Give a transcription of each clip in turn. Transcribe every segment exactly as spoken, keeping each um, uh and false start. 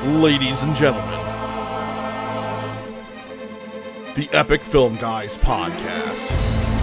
ladies and gentlemen, the Epic Film Guys podcast.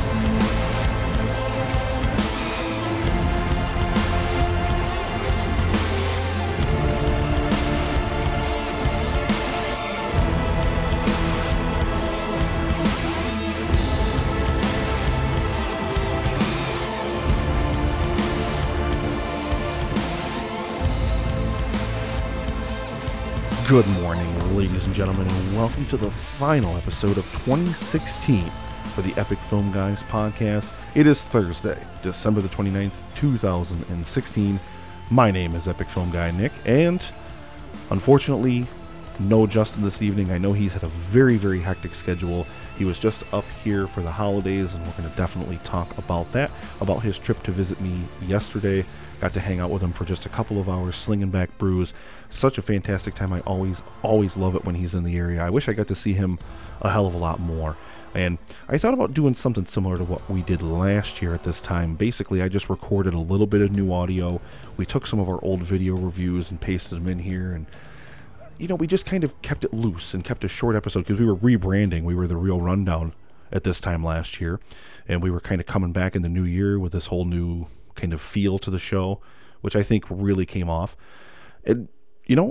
Good morning, ladies and gentlemen, and welcome to the final episode of twenty sixteen for the Epic Film Guys podcast. It is Thursday, December the twenty-ninth, two thousand sixteen. My name is Epic Film Guy Nick, and unfortunately, no Justin this evening. I know he's had a very, very hectic schedule. He was just up here for the holidays, and we're going to definitely talk about that, about his trip to visit me yesterday. Got to hang out with him for just a couple of hours, slinging back brews. Such a fantastic time. I always, always love it when he's in the area. I wish I got to see him a hell of a lot more. And I thought about doing something similar to what we did last year at this time. Basically, I just recorded a little bit of new audio. We took some of our old video reviews and pasted them in here. And, you know, we just kind of kept it loose and kept a short episode because we were rebranding. We were the Real Rundown at this time last year. And we were kind of coming back in the new year with this whole new kind of feel to the show, which I think really came off. And, you know,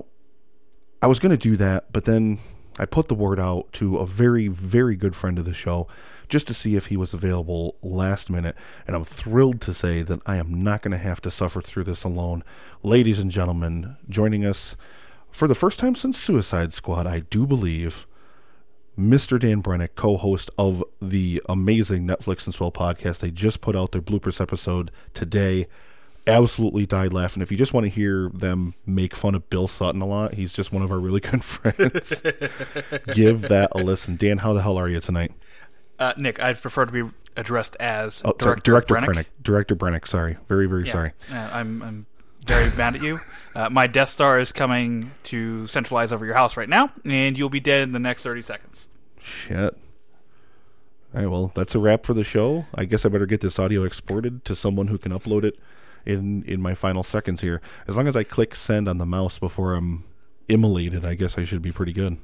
I was going to do that, but then I put the word out to a very, very good friend of the show just to see if he was available last minute. And I'm thrilled to say that I am not going to have to suffer through this alone. Ladies and gentlemen, joining us for the first time since Suicide Squad, I do believe, Mister Dan Brennick, co-host of the amazing Netflix and Swell podcast. They just put out their bloopers episode today. Absolutely died laughing. If you just want to hear them make fun of Bill Sutton a lot, he's just one of our really good friends. Give that a listen. Dan, how the hell are you tonight? Uh, Nick, I'd prefer to be addressed as oh, Director, sorry, Director Brennick. Brennick. Director Brennick, sorry. Very, very yeah. sorry. Uh, I'm, I'm very mad at you. Uh, my Death Star is coming to centralize over your house right now, and you'll be dead in the next thirty seconds. Shit. All right, well, that's a wrap for the show. I guess I better get this audio exported to someone who can upload it in, in my final seconds here. As long as I click send on the mouse before I'm immolated, I guess I should be pretty good.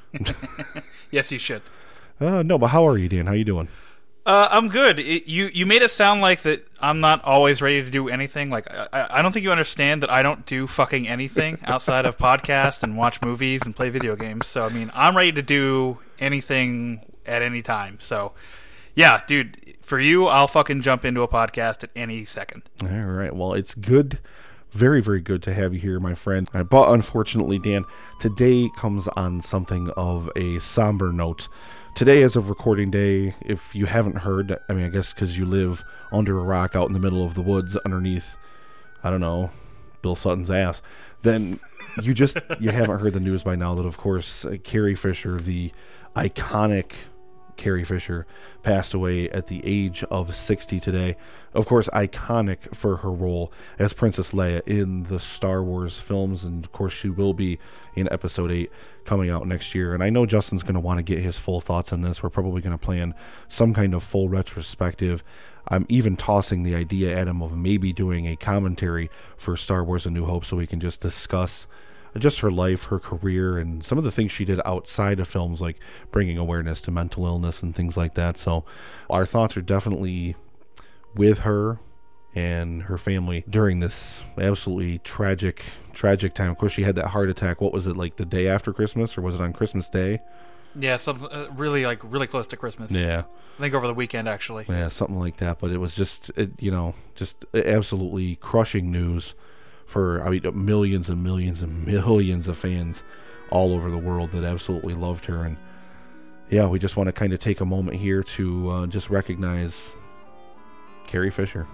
Yes, you should. Uh, no, but how are you, Dan? How you doing? Uh, I'm good. It, you you made it sound like that I'm not always ready to do anything. Like I, I don't think you understand that I don't do fucking anything outside of podcast and watch movies and play video games. So I mean, I'm ready to do anything at any time. So yeah, dude, for you, I'll fucking jump into a podcast at any second. All right. Well, it's good. Very, very good to have you here, my friend. Uh, but unfortunately, Dan, today comes on something of a somber note. Today, as of recording day, if you haven't heard, I mean, I guess because you live under a rock out in the middle of the woods underneath, I don't know, Bill Sutton's ass, then you just, you haven't heard the news by now that, of course, uh, Carrie Fisher, the iconic Carrie Fisher, passed away at the age of sixty today. Of course, iconic for her role as Princess Leia in the Star Wars films, and of course she will be in Episode eight coming out next year. And I know Justin's going to want to get his full thoughts on this. We're probably going to plan some kind of full retrospective. I'm even tossing the idea at him of maybe doing a commentary for Star Wars A New Hope so we can just discuss just her life, her career, and some of the things she did outside of films, like bringing awareness to mental illness and things like that. So our thoughts are definitely with her and her family during this absolutely tragic, tragic time. Of course, she had that heart attack. What was it, like the day after Christmas, or was it on Christmas Day? Yeah, some uh, really like really close to Christmas. Yeah, I think over the weekend actually. Yeah, something like that. But it was just, it, you know, just absolutely crushing news for, I mean, millions and millions and millions of fans all over the world that absolutely loved her. And yeah, we just want to kind of take a moment here to uh, just recognize Carrie Fisher.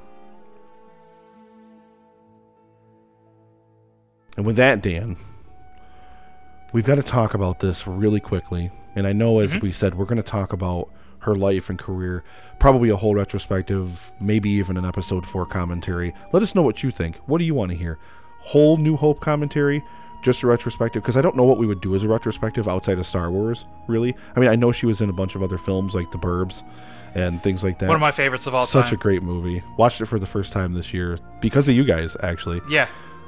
And with that, Dan, we've got to talk about this really quickly. And I know, as mm-hmm. we said, we're going to talk about her life and career, probably a whole retrospective, maybe even an episode four commentary. Let us know what you think. What do you want to hear? Whole New Hope commentary? Just a retrospective? Because I don't know what we would do as a retrospective outside of Star Wars, really. I mean, I know she was in a bunch of other films like The Burbs and things like that. One of my favorites of all Such time. Such a great movie. Watched it for the first time this year because of you guys, actually. Yeah.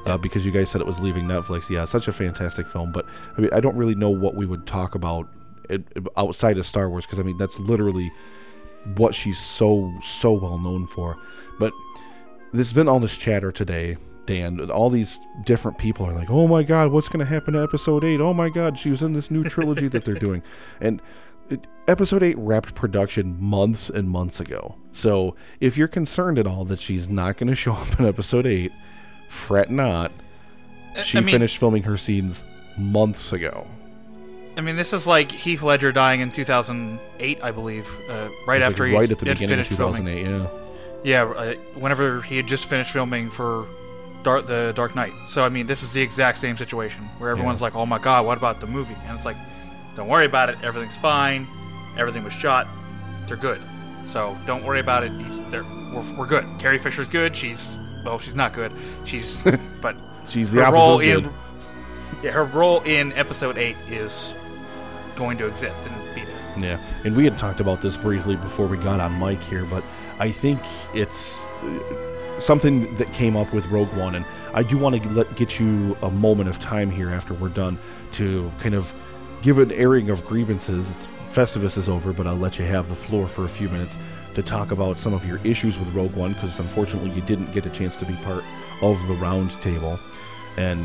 uh, because you guys said it was leaving Netflix. Yeah, such a fantastic film. But I mean, I don't really know what we would talk about it, outside of Star Wars, because I mean that's literally what she's so so well known for. But there's been all this chatter today, Dan. All these different people are like, "Oh my God, what's going to happen to Episode Eight? Oh my God, she was in this new trilogy that they're doing," and it, Episode Eight wrapped production months and months ago. So if you're concerned at all that she's not going to show up in Episode Eight, fret not. She I mean, finished filming her scenes months ago. I mean, this is like Heath Ledger dying in two thousand eight, I believe, uh, right after like he right at the had beginning of finished filming. two thousand eight. Yeah. Yeah, uh, whenever he had just finished filming for Dark, the Dark Knight. So I mean, this is the exact same situation where everyone's Yeah. like, "Oh my God, what about the movie?" And it's like, "Don't worry about it. Everything's fine. Everything was shot. They're good. So don't worry about it. He's, they're, we're, we're good. Carrie Fisher's good. She's well, she's not good. She's but She's the her opposite role of in good. yeah, her role in Episode Eight is going to exist and be there. Yeah, and we had talked about this briefly before we got on mic here, but I think it's uh, something that came up with Rogue One, and I do want to let get you a moment of time here after we're done to kind of give an airing of grievances. It's, Festivus is over, but I'll let you have the floor for a few minutes to talk about some of your issues with Rogue One, because unfortunately you didn't get a chance to be part of the round table. And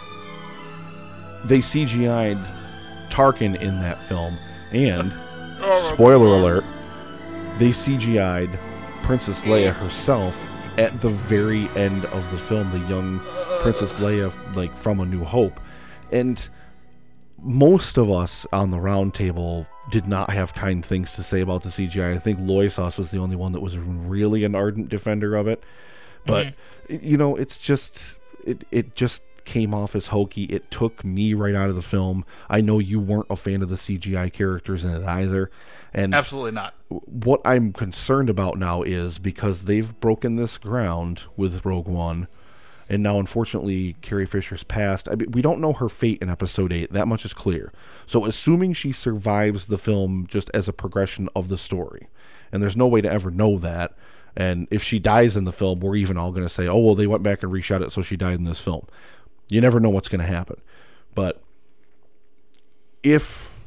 they C G I'd Tarkin in that film, and spoiler alert, they C G I'd Princess Leia herself at the very end of the film, the young Princess Leia, like from A New Hope. And most of us on the round table did not have kind things to say about the C G I. I think Loisos was the only one that was really an ardent defender of it. But, mm-hmm. you know, it's just, it, it just came off as hokey. It took me right out of the film. I know you weren't a fan of the C G I characters in it either. And absolutely not. What I'm concerned about now is because they've broken this ground with Rogue One, and now unfortunately Carrie Fisher's passed. I mean, we don't know her fate in Episode eight. That much is clear. So assuming she survives the film just as a progression of the story, and there's no way to ever know that, and if she dies in the film, we're even all going to say, oh, well, they went back and reshot it, so she died in this film. You never know what's going to happen. But if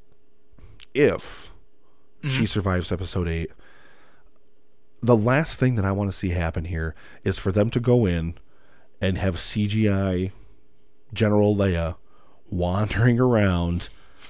if mm-hmm. she survives Episode eight, the last thing that I want to see happen here is for them to go in and have C G I General Leia wandering around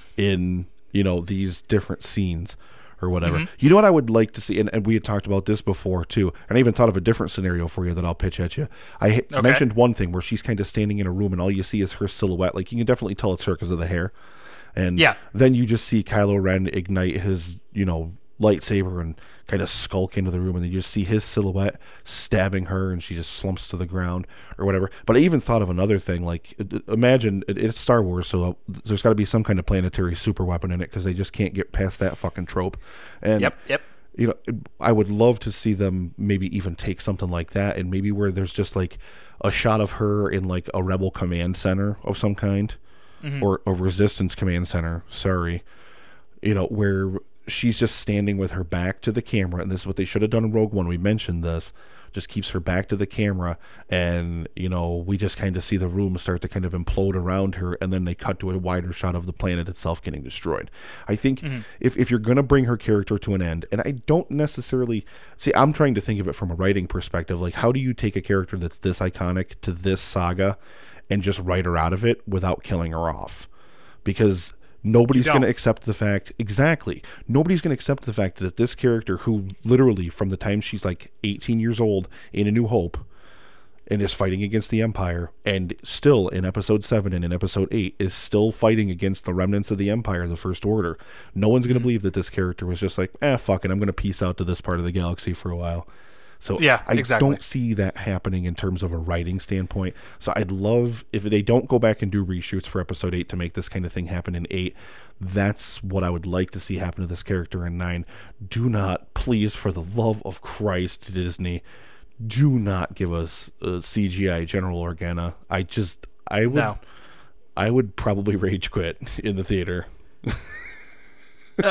in, you know, these different scenes or whatever. Mm-hmm. You know what I would like to see, and, and we had talked about this before too, and I even thought of a different scenario for you that I'll pitch at you. I okay. mentioned one thing where she's kind of standing in a room and all you see is her silhouette. Like, you can definitely tell it's her because of the hair. And yeah. then you just see Kylo Ren ignite his, you know, lightsaber and kind of skulk into the room, and then you just see his silhouette stabbing her, and she just slumps to the ground or whatever. But I even thought of another thing. Like, imagine it's Star Wars, so there's got to be some kind of planetary super weapon in it because they just can't get past that fucking trope. And yep, yep. You know, I would love to see them maybe even take something like that, and maybe where there's just like a shot of her in like a rebel command center of some kind, mm-hmm. or a resistance command center. Sorry, you know, where she's just standing with her back to the camera, and this is what they should have done in Rogue One. We mentioned this. Just keeps her back to the camera, and, you know, we just kind of see the room start to kind of implode around her, and then they cut to a wider shot of the planet itself getting destroyed. I think mm-hmm. if, if you're going to bring her character to an end, and I don't necessarily... See, I'm trying to think of it from a writing perspective. Like, how do you take a character that's this iconic to this saga and just write her out of it without killing her off? Because... Nobody's going to accept the fact, exactly, nobody's going to accept the fact that this character, who literally from the time she's like eighteen years old in A New Hope and is fighting against the Empire, and still in Episode seven and in Episode eight is still fighting against the remnants of the Empire, the First Order. No one's going to mm-hmm. believe that this character was just like, eh, fuck it, I'm going to peace out to this part of the galaxy for a while. So yeah, I exactly. don't see that happening in terms of a writing standpoint. So I'd love, if they don't go back and do reshoots for Episode eight to make this kind of thing happen in eight, that's what I would like to see happen to this character in nine. Do not, please, for the love of Christ, Disney, do not give us a C G I General Organa. I just, I would, no. I would probably rage quit in the theater. uh,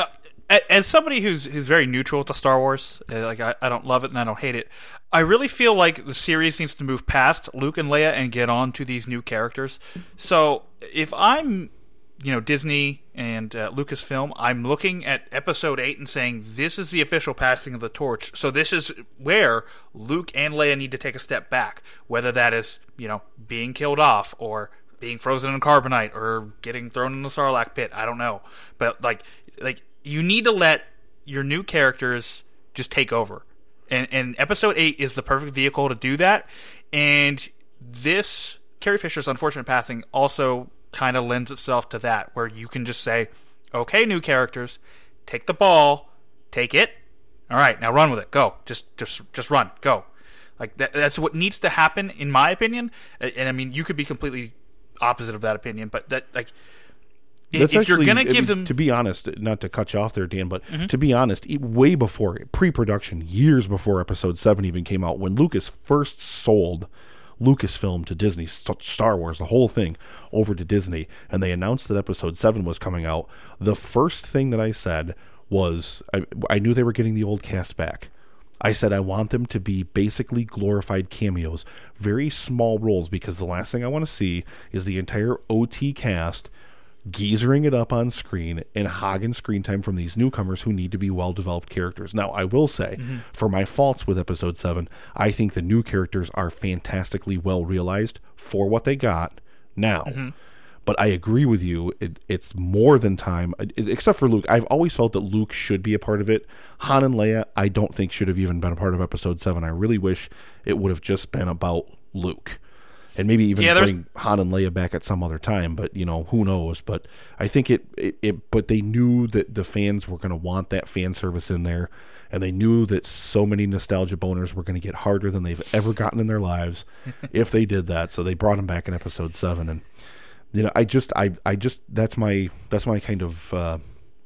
As somebody who's who's very neutral to Star Wars, uh, like I, I don't love it and I don't hate it, I really feel like the series needs to move past Luke and Leia and get on to these new characters. So if I'm, you know, Disney and uh, Lucasfilm, I'm looking at Episode eight and saying this is the official passing of the torch. So this is where Luke and Leia need to take a step back, whether that is, you know, being killed off or being frozen in carbonite or getting thrown in the Sarlacc pit. I don't know, but like like. You need to let your new characters just take over. And, and Episode eight is the perfect vehicle to do that. And this, Carrie Fisher's unfortunate passing, also kind of lends itself to that, where you can just say, okay, new characters, take the ball, take it. All right, now run with it. Go. Just just, just run. Go. Like that, that's what needs to happen, in my opinion. And, I mean, you could be completely opposite of that opinion, but that, like... That's if actually, you're going to give I mean, them... To be honest, not to cut you off there, Dan, but mm-hmm. to be honest, way before, pre-production, years before Episode seven even came out, when Lucas first sold Lucasfilm to Disney, Star Wars, the whole thing, over to Disney, and they announced that Episode seven was coming out, the first thing that I said was, I, I knew they were getting the old cast back. I said I want them to be basically glorified cameos, very small roles, because the last thing I want to see is the entire O T cast geezering it up on screen and hogging screen time from these newcomers who need to be well-developed characters. Now, I will say, mm-hmm. for my faults with Episode seven, I think the new characters are fantastically well-realized for what they got now. Mm-hmm. But I agree with you, it, it's more than time, it, except for Luke. I've always felt that Luke should be a part of it. Han and Leia, I don't think should have even been a part of Episode seven. I really wish it would have just been about Luke. And maybe even yeah, bring Han and Leia back at some other time, but, you know, who knows? But I think it, it, it but they knew that the fans were going to want that fan service in there, and they knew that so many nostalgia boners were going to get harder than they've ever gotten in their lives if they did that. So they brought him back in Episode seven, and you know, I just, I, I just, that's my, that's my kind of uh,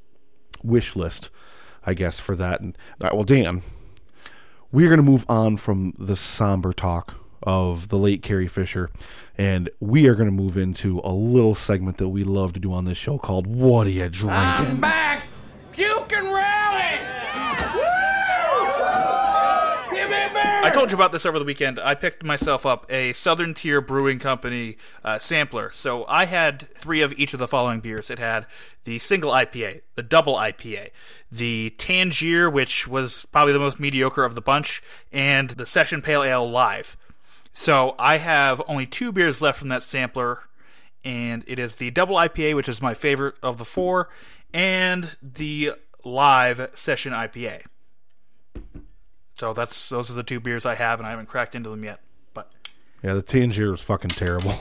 wish list, I guess, for that. And uh, well, Dan, we're going to move on from the somber talk of the late Carrie Fisher, and we are going to move into a little segment that we love to do on this show called What Are You Drinking? I'm back! Puke and rally! Woo! Give me a beer! I told you about this over the weekend. I picked myself up a Southern Tier Brewing Company uh, sampler. So I had three of each of the following beers. It had the single I P A, the double I P A, the Tangier, which was probably the most mediocre of the bunch, and the Session Pale Ale Live. So I have only two beers left from that sampler, and it is the double I P A, which is my favorite of the four, and the live session I P A. So that's those are the two beers I have, and I haven't cracked into them yet. But yeah, the Tangier is fucking terrible.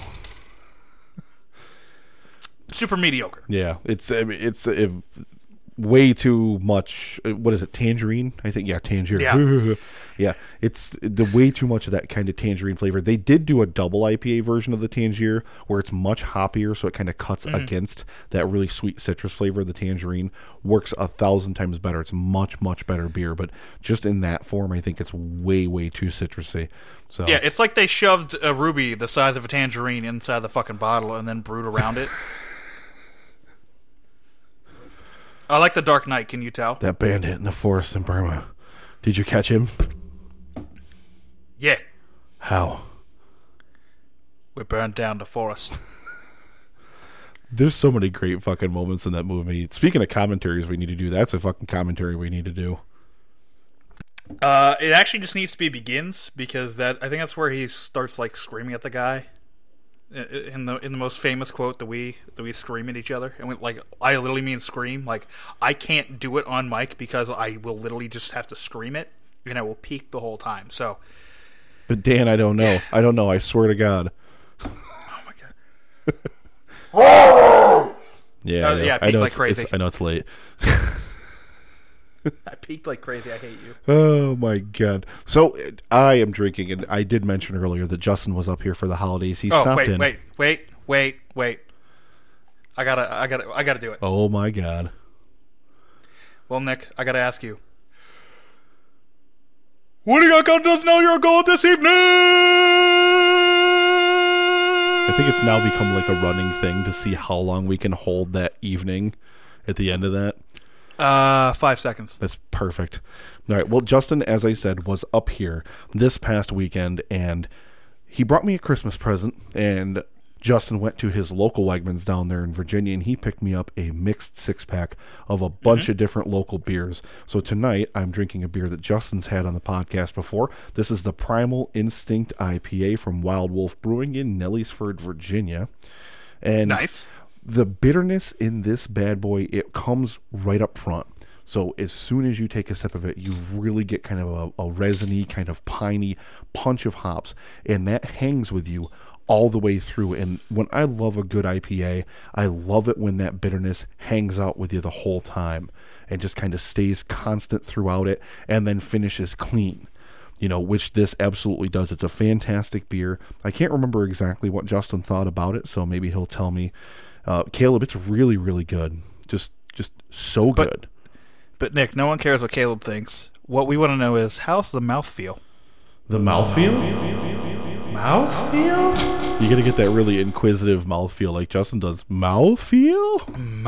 Super mediocre. Yeah, it's I mean, it's it, way too much. What is it? Tangerine? I think yeah, Tangier. Yeah. Yeah, it's the way too much of that kind of tangerine flavor. They did do a double I P A version of the Tangier where it's much hoppier, so it kind of cuts mm-hmm. against that really sweet citrus flavor of the tangerine. Works a thousand times better. It's much, much better beer, but just in that form, I think it's way, way too citrusy. So yeah, it's like they shoved a ruby the size of a tangerine inside the fucking bottle and then brewed around it. I like the Dark Knight, can you tell? That bandit in the forest in Burma. Did you catch him? Yeah. How? We burned down the forest. There's so many great fucking moments in that movie. Speaking of commentaries we need to do, that's a fucking commentary we need to do. Uh, it actually just needs to be begins, because that I think that's where he starts like screaming at the guy. In the in the most famous quote that we that we scream at each other, and we, like I literally mean scream. Like I can't do it on mic because I will literally just have to scream it, and I will peak the whole time. So. But Dan, I don't know. Yeah. I don't know. I swear to God. Oh my God. yeah, uh, I know. yeah, I peaked I know like it's, crazy. It's, I know it's late. I peaked like crazy. I hate you. Oh my God. So I am drinking, and I did mention earlier that Justin was up here for the holidays. He oh, stopped wait, in. wait, wait, wait, wait. I gotta, I gotta, I gotta do it. Oh my God. Well, Nick, I gotta ask you. What do you got going to know your goal this evening? I think it's now become like a running thing to see how long we can hold that evening at the end of that. Uh, five seconds. That's perfect. All right. Well, Justin, as I said, was up here this past weekend, and he brought me a Christmas present, and Justin went to his local Wegmans down there in Virginia, and he picked me up a mixed six-pack of a bunch mm-hmm. of different local beers. So tonight, I'm drinking a beer that Justin's had on the podcast before. This is the Primal Instinct I P A from Wild Wolf Brewing in Nelliesford, Virginia. And nice. The bitterness in this bad boy, it comes right up front. So as soon as you take a sip of it, you really get kind of a, a resiny, kind of piney punch of hops, and that hangs with you all the way through. And when I love a good I P A, I love it when that bitterness hangs out with you the whole time and just kind of stays constant throughout it and then finishes clean, you know, which this absolutely does. It's a fantastic beer. I can't remember exactly what Justin thought about it, so maybe he'll tell me. Uh, Caleb, it's really, really good. Just, just so but, good. But Nick, no one cares what Caleb thinks. What we want to know is, how's the mouthfeel? The mouthfeel? Mouthfeel? You gotta get that really inquisitive mouthfeel like Justin does. Mouthfeel?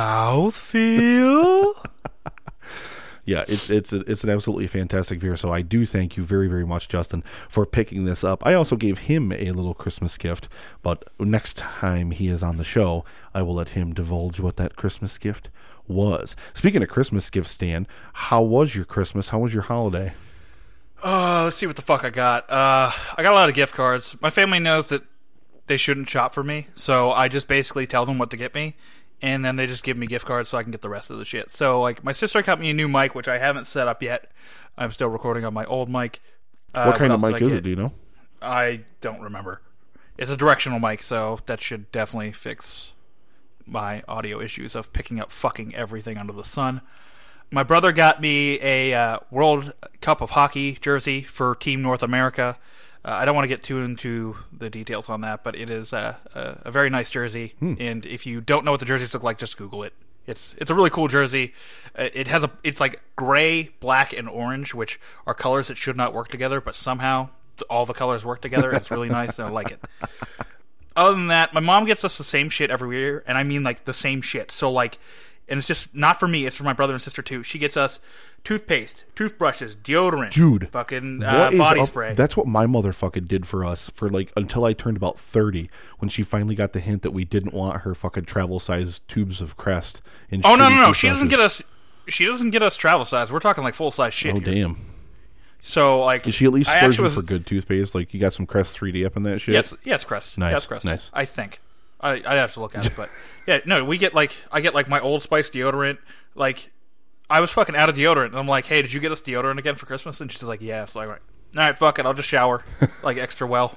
Mouthfeel? Yeah, it's it's a, it's an absolutely fantastic beer. So I do thank you very, very much, Justin, for picking this up. I also gave him a little Christmas gift, but next time he is on the show, I will let him divulge what that Christmas gift was. Speaking of Christmas gifts, Stan, how was your Christmas? How was your holiday? Uh, let's see what the fuck I got. Uh, I got a lot of gift cards. My family knows that they shouldn't shop for me, so I just basically tell them what to get me, and then they just give me gift cards so I can get the rest of the shit. So, like, my sister got me a new mic, which I haven't set up yet. I'm still recording on my old mic. Uh, what kind what of mic is it, do you know? I don't remember. It's a directional mic, so that should definitely fix my audio issues of picking up fucking everything under the sun. My brother got me a uh, World Cup of Hockey jersey for Team North America. Uh, I don't want to get too into the details on that, but it is uh, a, a very nice jersey. Hmm. And if you don't know what the jerseys look like, just Google it. It's it's a really cool jersey. Uh, it has a it's like gray, black, and orange, which are colors that should not work together, but somehow all the colors work together. It's really nice, and I like it. Other than that, my mom gets us the same shit every year, and I mean like the same shit. So like, and it's just not for me; it's for my brother and sister too. She gets us toothpaste, toothbrushes, deodorant, dude, fucking uh, body up, spray. That's what my mother fucking did for us for like until I turned about thirty, when she finally got the hint that we didn't want her fucking travel size tubes of Crest. And oh no, no, no! She doesn't get us. She doesn't get us travel size. We're talking like full size shit. Oh here. damn! So like, did she at least splurge was, for good toothpaste? Like you got some Crest three D up in that shit? Yes, yes, Crest. Nice, yes, Crest. Nice. I think. I I'd have to look at it, but yeah, no, we get like I get like my Old Spice deodorant. Like I was fucking out of deodorant, and I'm like, hey, did you get us deodorant again for Christmas? And she's like, yeah. So I went, all right, fuck it, I'll just shower like extra well.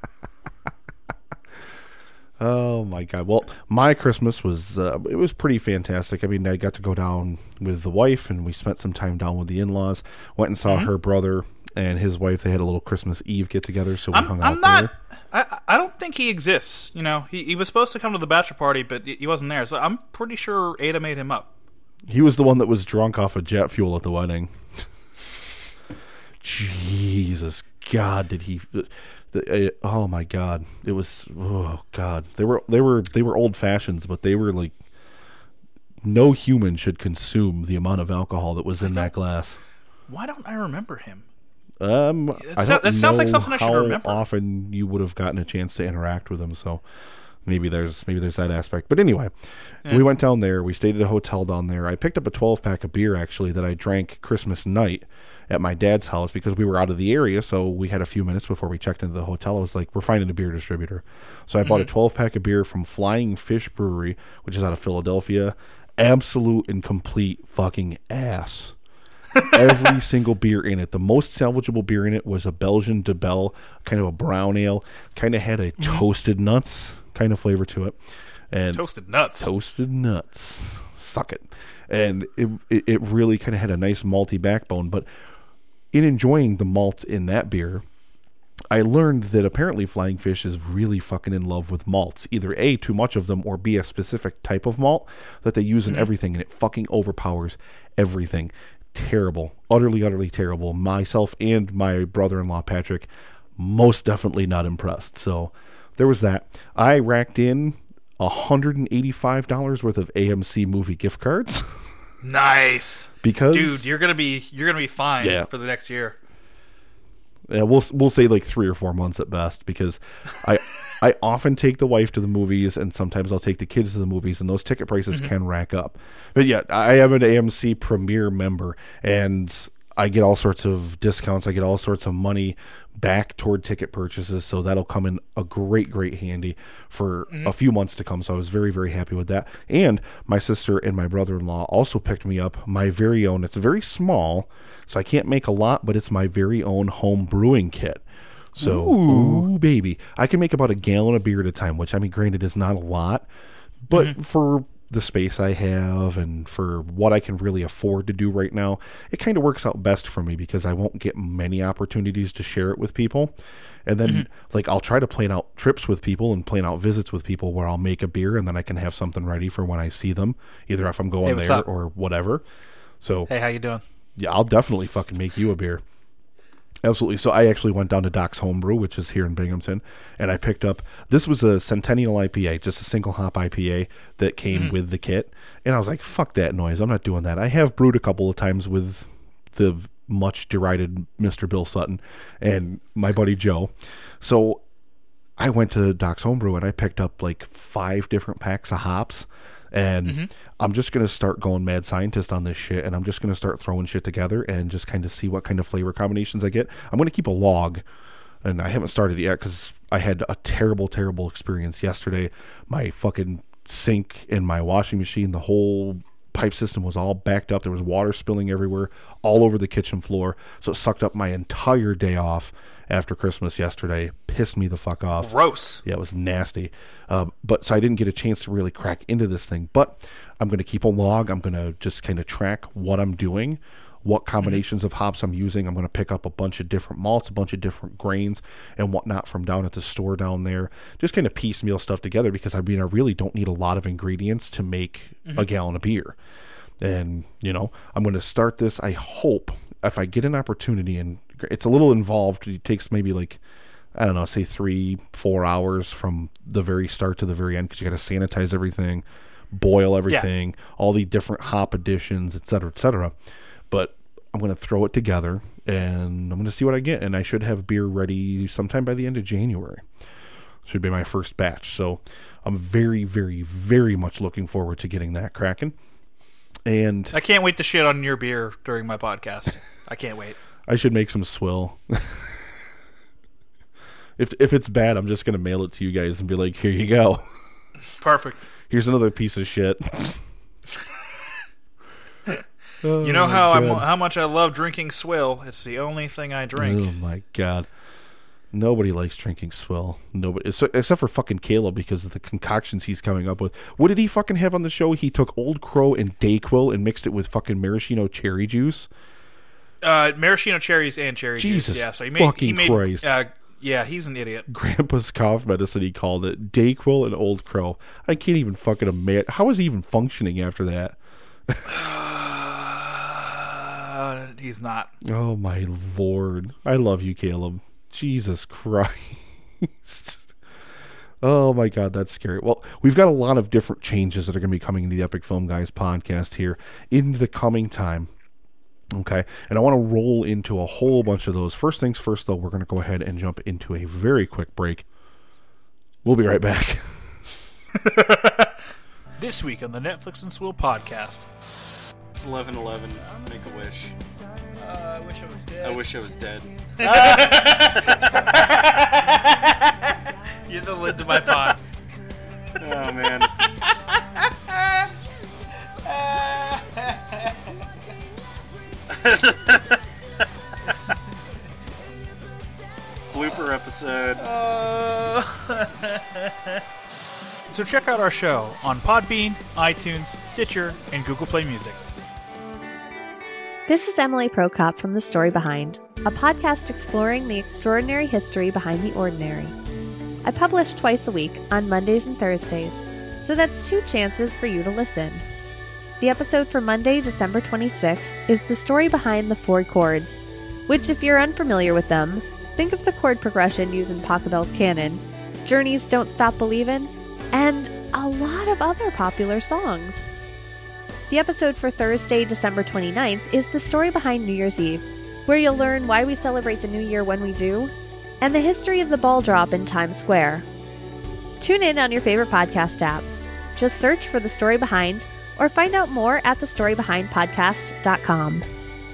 Oh my god! Well, my Christmas was uh, it was pretty fantastic. I mean, I got to go down with the wife, and we spent some time down with the in-laws. Went and saw mm-hmm. her brother and his wife. They had a little Christmas Eve get together, so we I'm, hung I'm out not, there. I I don't think he exists. You know, he he was supposed to come to the bachelor party, but he wasn't there. So I'm pretty sure Ada made him up. He was the one that was drunk off of jet fuel at the wedding. Jesus God, did he? The, uh, oh my God! It was oh God. They were they were they were old fashions, but they were like no human should consume the amount of alcohol that was in that glass. Why don't I remember him? Um, It I so- don't that sounds know like something I should how remember. often you would have gotten a chance to interact with him, so maybe there's maybe there's that aspect. But anyway, Yeah. we went down there. We stayed at a hotel down there. I picked up a twelve pack of beer actually that I drank Christmas night at my dad's house because we were out of the area, so we had a few minutes before we checked into the hotel. I was like, we're finding a beer distributor. So I bought a twelve pack of beer from Flying Fish Brewery, which is out of Philadelphia. Absolute and complete fucking ass. Every single beer in it. The most salvageable beer in it was a Belgian de Belle, kind of a brown ale, kind of had a toasted nuts kind of flavor to it. And Toasted nuts. Toasted nuts. Suck it. And it it, it really kind of had a nice malty backbone, but in enjoying the malt in that beer, I learned that apparently Flying Fish is really fucking in love with malts. Either A, too much of them, or B, a specific type of malt that they use in mm-hmm. everything, and it fucking overpowers everything. Terrible. Utterly, utterly terrible. Myself and my brother-in-law, Patrick, most definitely not impressed. So there was that. I racked in one hundred eighty-five dollars worth of A M C movie gift cards. Nice. Because dude, you're gonna be you're gonna be fine Yeah. for the next year. Yeah, we'll we'll say like three or four months at best, because I I often take the wife to the movies, and sometimes I'll take the kids to the movies, and those ticket prices Mm-hmm. can rack up. But yeah, I am an A M C Premier member, and I get all sorts of discounts. I get all sorts of money back toward ticket purchases, so that'll come in a great, great handy for Mm-hmm. a few months to come. So I was very, very happy with that. And my sister and my brother-in-law also picked me up my very own. It's very small, so I can't make a lot, but it's my very own home brewing kit. So, ooh, baby, I can make about a gallon of beer at a time, which, I mean, granted, is not a lot, but Mm-hmm. for the space I have and for what I can really afford to do right now, it kind of works out best for me, because I won't get many opportunities to share it with people. And then, Mm-hmm. like, I'll try to plan out trips with people and plan out visits with people where I'll make a beer, and then I can have something ready for when I see them, either if I'm going Hey, what's there up? or whatever. So, Hey, how you doing? yeah, I'll definitely fucking make you a beer. Absolutely. So I actually went down to Doc's Homebrew, which is here in Binghamton, and I picked up, this was a Centennial I P A, just a single hop I P A that came with the kit. And I was like, fuck that noise. I'm not doing that. I have brewed a couple of times with the much derided Mister Bill Sutton and my buddy Joe. So I went to Doc's Homebrew and I picked up like five different packs of hops. And I'm just going to start going mad scientist on this shit, and I'm just going to start throwing shit together and just kind of see what kind of flavor combinations I get. I'm going to keep a log, and I haven't started yet because I had a terrible, terrible experience yesterday. My fucking sink and my washing machine, the whole pipe system was all backed up. There was water spilling everywhere, all over the kitchen floor. So it sucked up my entire day off after Christmas yesterday. Pissed me the fuck off. Gross. Yeah, it was nasty. Uh, but so I didn't get a chance to really crack into this thing. But I'm going to keep a log. I'm going to just kind of track what I'm doing, what combinations of hops I'm using. I'm going to pick up a bunch of different malts, a bunch of different grains and whatnot from down at the store down there. Just kind of piecemeal stuff together, because I mean, I really don't need a lot of ingredients to make a gallon of beer. And, you know, I'm going to start this. I hope if I get an opportunity, and it's a little involved, it takes maybe like, I don't know, say three, four hours from the very start to the very end, because you got to sanitize everything, boil everything, all the different hop additions, et cetera, et cetera. But I'm going to throw it together, and I'm going to see what I get. And I should have beer ready sometime by the end of January. Should be my first batch. So I'm very, very, very much looking forward to getting that cracking. And I can't wait to shit on your beer during my podcast. I can't wait. I should make some swill. if if it's bad, I'm just going to mail it to you guys and be like, here you go. Perfect. Here's another piece of shit. Oh, You know my how I God. how much I love drinking swill. It's the only thing I drink. Oh my God. Nobody likes drinking swill. Nobody, except except for fucking Caleb, because of the concoctions he's coming up with. What did he fucking have on the show? He took Old Crow and Dayquil and mixed it with fucking maraschino cherry juice. Uh, maraschino cherries and cherry Jesus juice. Yeah, so he made he fucking made. Christ. Uh, yeah, he's an idiot. Grandpa's cough medicine, he called it. Dayquil and Old Crow. I can't even fucking imagine. How is he even functioning after that? Uh, he's not. Oh my Lord. I love you, Caleb. Jesus Christ. Oh my God, that's scary. Well, we've got a lot of different changes that are going to be coming in the Epic Film Guys podcast here in the coming time. Okay, and I want to roll into a whole bunch of those. First things first, though, we're going to go ahead and jump into a very quick break. We'll be right back. This week on the Netflix and Swill podcast. It's eleven eleven. Make a wish. Uh, I wish I was dead. I wish I was dead. You hit the lid to my pot. Oh, man. Blooper episode. So check out our show on Podbean, iTunes, Stitcher, and Google Play Music. This is Emily Prokop from The Story Behind, a podcast exploring the extraordinary history behind the ordinary. I publish twice a week on Mondays and Thursdays, so that's two chances for you to listen. The episode for Monday, December twenty-sixth, is The Story Behind the Four Chords, which, if you're unfamiliar with them, think of the chord progression used in Pachelbel's Canon, Journey's Don't Stop Believin', and a lot of other popular songs. The episode for Thursday, December twenty-ninth is The Story Behind New Year's Eve, where you'll learn why we celebrate the new year when we do, and the history of the ball drop in Times Square. Tune in on your favorite podcast app. Just search for The Story Behind or find out more at the story behind podcast dot com.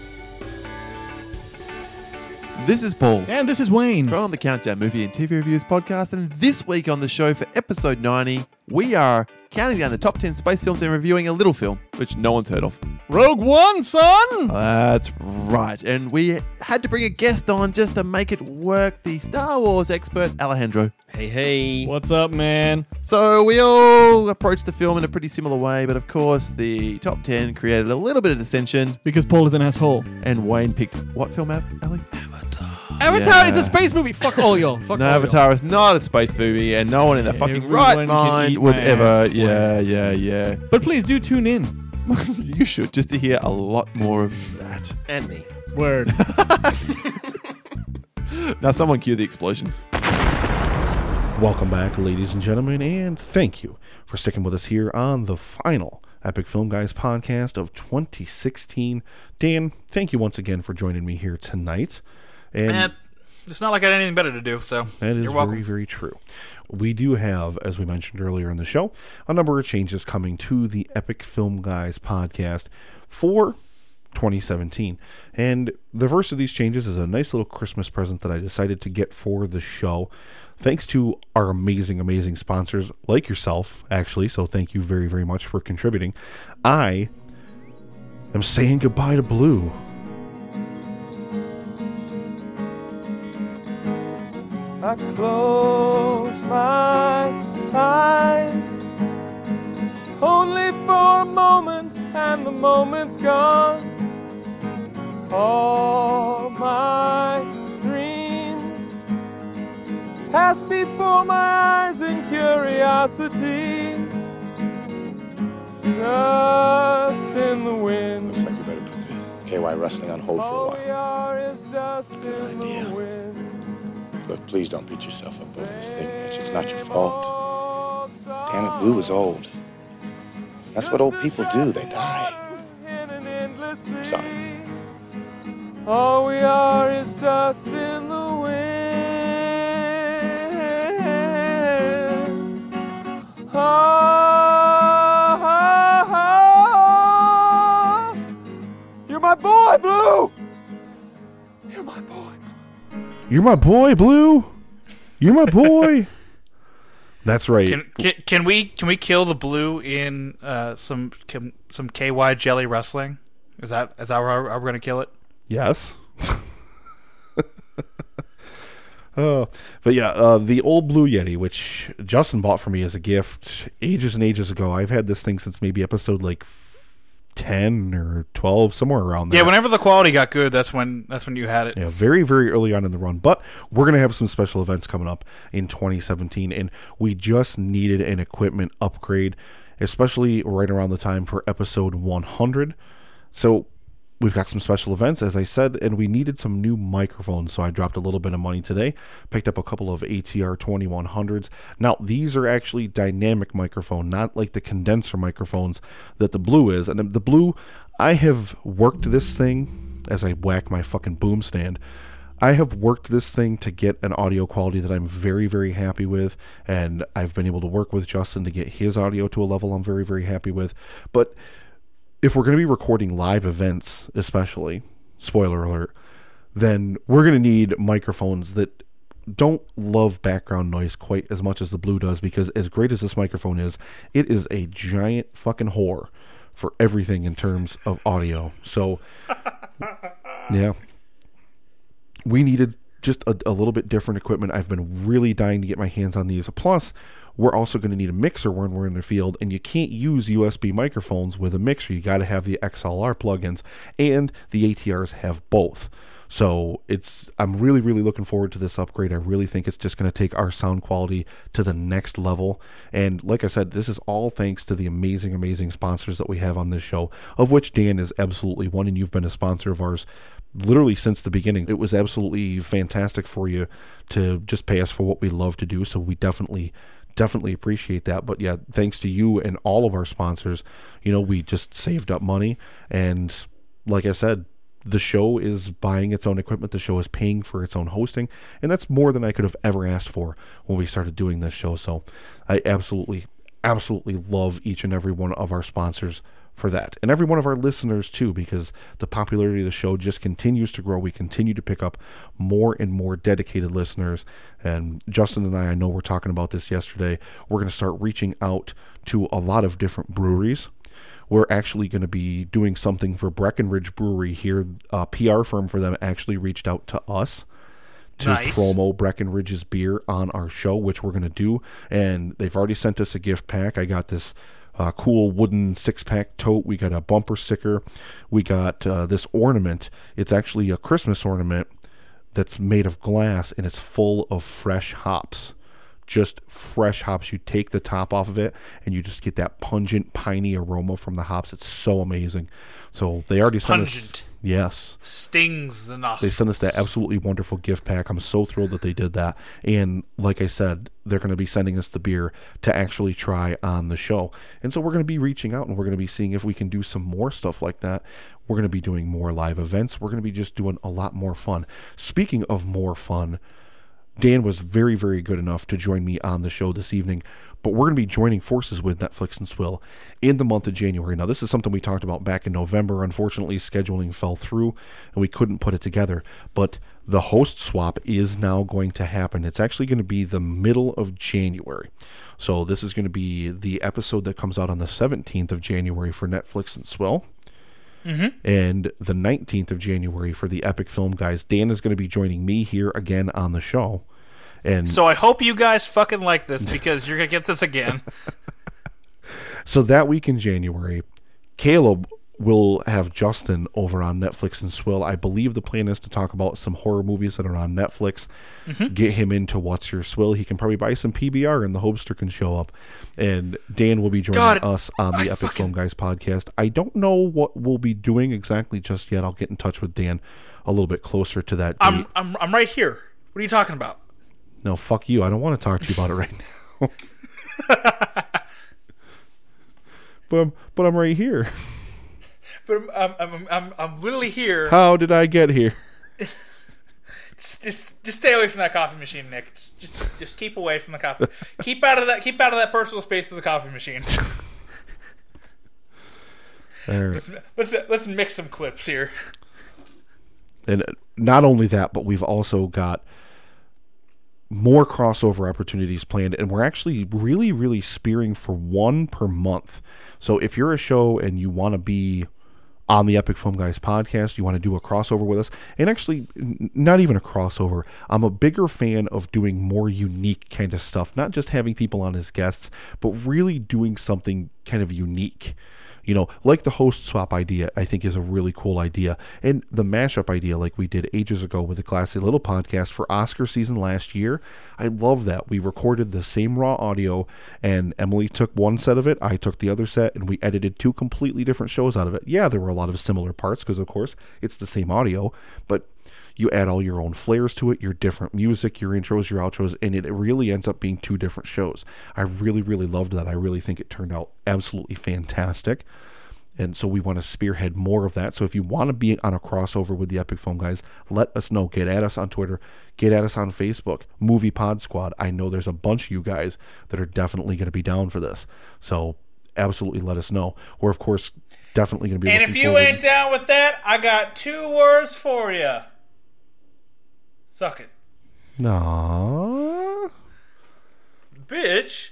This is Paul And this is Wayne. from the Countdown Movie and T V Reviews podcast, and this week on the show for episode ninety, we are counting down the top ten space films and reviewing a little film which no one's heard of. Rogue One, son! That's right, and we had to bring a guest on just to make it work, the Star Wars expert Alejandro. Hey, hey. What's up, man? So we all approached the film in a pretty similar way, but of course the top ten created a little bit of dissension, Because Paul is an asshole. and Wayne picked what film, Ab- Ali? Avatar Yeah. is a space movie. Fuck all y'all. Fuck No, all Avatar is not a space movie, and no one in their fucking Everyone right can mind eat would my ever. ass, Yeah, yeah, yeah. y'all. But please do tune in. You should, just to hear a lot more of that. And me. Word. Now, someone cue the explosion. Welcome back, ladies and gentlemen, and thank you for sticking with us here on the final Epic Film Guys podcast of twenty sixteen. Dan, thank you once again for joining me here tonight. And Eh, it's not like I had anything better to do, so that is you're welcome. very, very true. We do have, as we mentioned earlier in the show, a number of changes coming to the Epic Film Guys podcast for twenty seventeen. And the first of these changes is a nice little Christmas present that I decided to get for the show. Thanks to our amazing, amazing sponsors like yourself, actually. So thank you very, very much for contributing. I am saying goodbye to Blue. I close my eyes only for a moment, and the moment's gone. All my dreams pass before my eyes in curiosity, dust in the wind. Looks like you better put the K Y Wrestling on hold for a All while. we are is dust in idea. the wind. Look, please don't beat yourself up over this thing, Mitch. It's not your fault. Damn it, Blue is old. That's what old people do. They die. Sorry. All we are is dust in the wind. Oh, you're my boy, Blue. You're my boy. You're my boy, Blue. You're my boy. That's right. Can, can can we can we kill the blue in uh, some can, some K Y jelly wrestling? Is that is that how we're, how we're gonna kill it? Yes. Oh, but yeah, uh, the old Blue Yeti, which Justin bought for me as a gift ages and ages ago. I've had this thing since maybe episode like ten or twelve, somewhere around there. Yeah, whenever the quality got good, that's when that's when you had it. Yeah, very, very early on in the run. But we're going to have some special events coming up in twenty seventeen, and we just needed an equipment upgrade, especially right around the time for episode one hundred. So we've got some special events, as I said, and we needed some new microphones, so I dropped a little bit of money today, picked up a couple of A T R twenty-one hundreds. Now, these are actually dynamic microphone, not like the condenser microphones that the Blue is. And the Blue, I have worked this thing as I whack my fucking boom stand. I have worked this thing to get an audio quality that I'm very, very happy with, and I've been able to work with Justin to get his audio to a level I'm very, very happy with. But if we're going to be recording live events, especially, spoiler alert, then we're going to need microphones that don't love background noise quite as much as the Blue does, because as great as this microphone is, it is a giant fucking whore for everything in terms of audio. So, yeah. We needed just a, a little bit different equipment. I've been really dying to get my hands on these. Plus, we're also going to need a mixer when we're in the field, and you can't use U S B microphones with a mixer. You got to have the X L R plugins, and the A T Rs have both. So it's I'm really, really looking forward to this upgrade. I really think it's just going to take our sound quality to the next level. And like I said, this is all thanks to the amazing, amazing sponsors that we have on this show, of which Dan is absolutely one, and you've been a sponsor of ours literally since the beginning. It was absolutely fantastic for you to just pay us for what we love to do, so we definitely definitely appreciate that. But yeah, thanks to you and all of our sponsors, you know, we just saved up money. And like I said, the show is buying its own equipment. The show is paying for its own hosting. And that's more than I could have ever asked for when we started doing this show. So I absolutely, absolutely love each and every one of our sponsors for that. And every one of our listeners too, because the popularity of the show just continues to grow. We continue to pick up more and more dedicated listeners. And Justin and I, I know we're talking about this yesterday, we're going to start reaching out to a lot of different breweries. We're actually going to be doing something for Breckenridge Brewery here. A P R firm for them actually reached out to us to Nice. promo Breckenridge's beer on our show, which we're going to do. And they've already sent us a gift pack. I got this uh, cool wooden six-pack tote. We got a bumper sticker. We got uh, this ornament. It's actually a Christmas ornament that's made of glass, and it's full of fresh hops. Just fresh hops. You take the top off of it and you just get that pungent, piney aroma from the hops. It's so amazing. So they already sent us. Pungent. Yes. Stings the nostrils. They sent us that absolutely wonderful gift pack. I'm so thrilled that they did that. And like I said, they're going to be sending us the beer to actually try on the show. And so we're going to be reaching out and we're going to be seeing if we can do some more stuff like that. We're going to be doing more live events. We're going to be just doing a lot more fun. Speaking of more fun, Dan was very, very good enough to join me on the show this evening, but we're going to be joining forces with Netflix and Swill in the month of January. Now, this is something we talked about back in November. Unfortunately, scheduling fell through, and we couldn't put it together, but the host swap is now going to happen. It's actually going to be the middle of January. So this is going to be the episode that comes out on the seventeenth of January for Netflix and Swill. Mm-hmm. And the nineteenth of January for the Epic Film Guys. Dan is going to be joining me here again on the show. And So I hope you guys fucking like this because you're going to get this again. so that week in January, Caleb will have Justin over on Netflix and Swill. I believe the plan is to talk about some horror movies that are on Netflix. Mm-hmm. Get him into What's Your Swill. He can probably buy some P B R and the Hopester can show up. And Dan will be joining God, us on the I Epic fucking... Film Guys podcast. I don't know what we'll be doing exactly just yet. I'll get in touch with Dan a little bit closer to that date. I'm, I'm, I'm right here. What are you talking about? No, fuck you. I don't want to talk to you about it right now. but, I'm, but I'm right here. But I'm, I'm, I'm, I'm, I'm literally here. How did I get here? Just, just, just stay away from that coffee machine, Nick. Just, just, just keep away from the coffee. keep out of that. Keep out of that personal space of the coffee machine. All right. let's, let's let's mix some clips here. And not only that, but we've also got more crossover opportunities planned, and we're actually really, really spearing for one per month. So if you're a show and you want to be on the Epic Film Guys podcast, you want to do a crossover with us, and actually n- not even a crossover, I'm a bigger fan of doing more unique kind of stuff, not just having people on as guests, but really doing something kind of unique. You know, like the host swap idea, I think is a really cool idea. And the mashup idea, like we did ages ago with the Classy Little podcast for Oscar season last year, I love that. We recorded the same raw audio, and Emily took one set of it, I took the other set, and we edited two completely different shows out of it. Yeah, there were a lot of similar parts, because of course, it's the same audio, but you add all your own flares to it, your different music, your intros, your outros, and it really ends up being two different shows. I really, really loved that. I really think it turned out absolutely fantastic. And so we want to spearhead more of that. So if you want to be on a crossover with the Epic Film Guys, let us know. Get at us on Twitter. Get at us on Facebook. Movie Pod Squad. I know there's a bunch of you guys that are definitely going to be down for this. So absolutely let us know. We're, of course, definitely going to be And looking if you forward- ain't down with that, I got two words for you. Suck it. Aww. Bitch.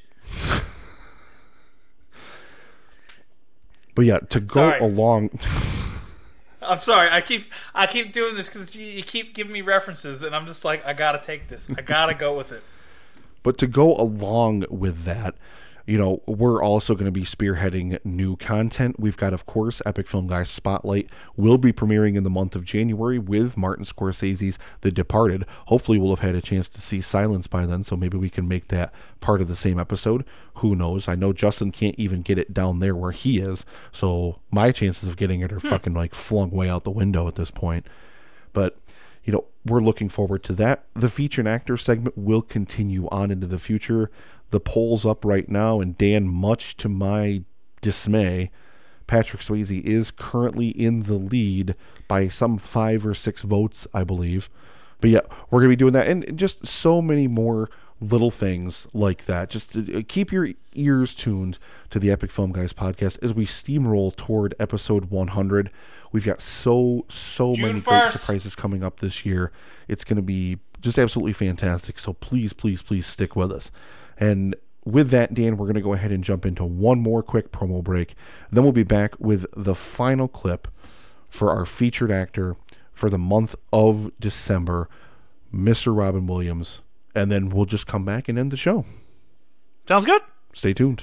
But yeah, to go Sorry. along... I'm sorry. I keep I keep doing this because you, you keep giving me references, and I'm just like, I gotta take this. I gotta go with it. But to go along with that, you know, we're also going to be spearheading new content. We've got, of course, Epic Film Guys Spotlight will be premiering in the month of January with Martin Scorsese's The Departed. Hopefully we'll have had a chance to see Silence by then, so maybe we can make that part of the same episode. Who knows? I know Justin can't even get it down there where he is, so my chances of getting it are hmm. fucking like flung way out the window at this point. But you know, we're looking forward to that. The featured actor segment will continue on into the future. The the polls up right now, and Dan, much to my dismay, Patrick Swayze is currently in the lead by some five or six votes, I believe. But yeah, we're going to be doing that, and just so many more little things like that. Just to keep your ears tuned to the Epic Film Guys podcast as we steamroll toward episode one hundred. We've got so, so June many great first. surprises coming up this year. It's going to be just absolutely fantastic. So please, please, please stick with us. And with that, Dan, we're going to go ahead and jump into one more quick promo break. Then we'll be back with the final clip for our featured actor for the month of December, Mister Robin Williams. And then we'll just come back and end the show. Sounds good. Stay tuned.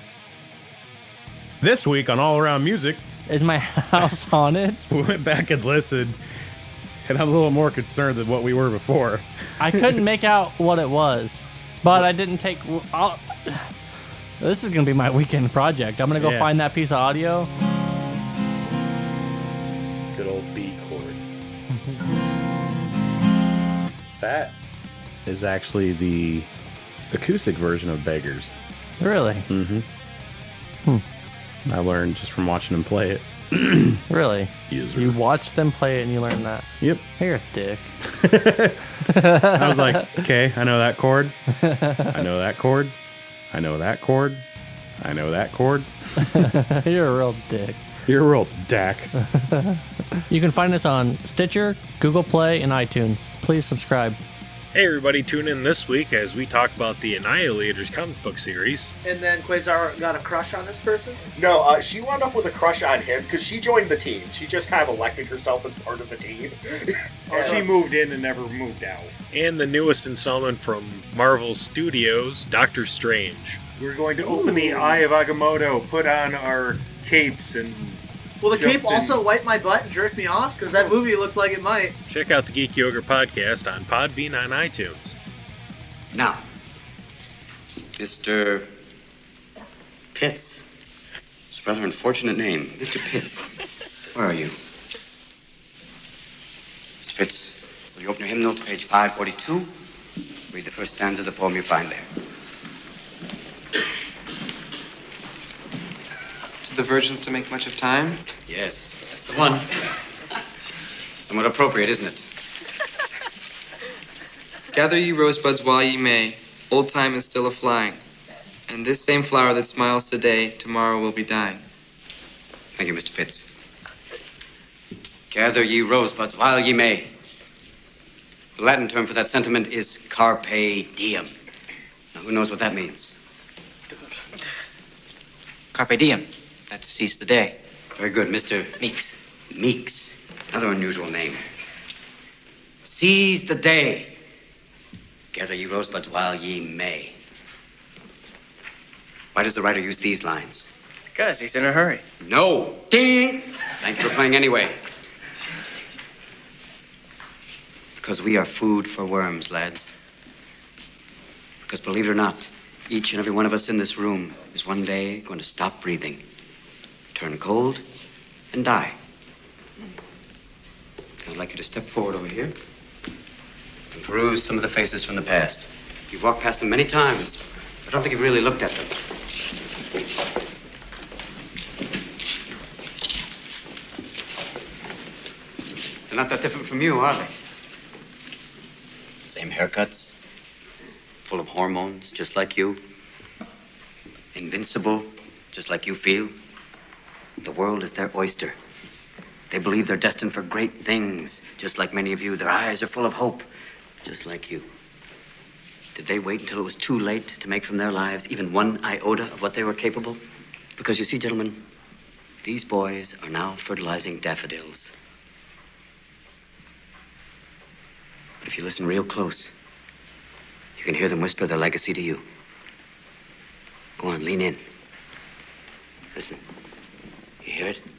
This week on All Around Music, is my house haunted? We went back and listened, and I'm a little more concerned than what we were before. I couldn't make out what it was, but I didn't take. I'll, this is gonna be my weekend project. I'm gonna go Yeah. find that piece of audio. Good old B chord. That is actually the acoustic version of Beggars. Really? Mm-hmm. Hmm. I learned just from watching him play it. Really? User. You watched them play it and you learned that? Yep. You're a dick. I was like, okay, I know that chord. I know that chord. I know that chord. I know that chord. You're a real dick. You're a real dack. You can find us on Stitcher, Google Play, and iTunes. Please subscribe. Hey everybody, tune in this week as we talk about the Annihilators comic book series. And then Quasar got a crush on this person? No, uh, she wound up with a crush on him because she joined the team. She just kind of elected herself as part of the team. Oh, she moved in and never moved out. And the newest installment from Marvel Studios, Doctor Strange. We're going to open the Eye of Agamotto, put on our capes, and... Will the jump cape in. also wipe my butt and jerk me off? Because that movie looked like it might. Check out the Geek Yoga podcast on Podbean on iTunes. Now, Mister Pitts. It's a rather unfortunate name. Mister Pitts. Where are you? Mister Pitts, will you open your hymnal to page five forty-two? Read the first stanza of the poem you find there. The virgins to make much of time? Yes, that's the one. Somewhat appropriate, isn't it? Gather ye rosebuds while ye may. Old time is still a-flying. And this same flower that smiles today, tomorrow will be dying. Thank you, Mister Pitts. Gather ye rosebuds while ye may. The Latin term for that sentiment is carpe diem. Now, who knows what that means? Carpe diem. That's seize the day. Very good, Mister Meeks. Meeks. Another unusual name. Seize the day. Gather ye rosebuds while ye may. Why does the writer use these lines? Because he's in a hurry. No. Ding! Thank you for playing anyway. Because we are food for worms, lads. Because believe it or not, each and every one of us in this room is one day going to stop breathing, turn cold, and die. I'd like you to step forward over here and peruse some of the faces from the past. You've walked past them many times. I don't think you've really looked at them. They're not that different from you, are they? Same haircuts, full of hormones, just like you. Invincible, just like you feel. The world is their oyster. They believe they're destined for great things, just like many of you. Their eyes are full of hope, just like you. Did they wait until it was too late to make from their lives even one iota of what they were capable? Because you see, gentlemen, these boys are now fertilizing daffodils. But if you listen real close, you can hear them whisper their legacy to you. Go on, lean in. Listen. You hear it?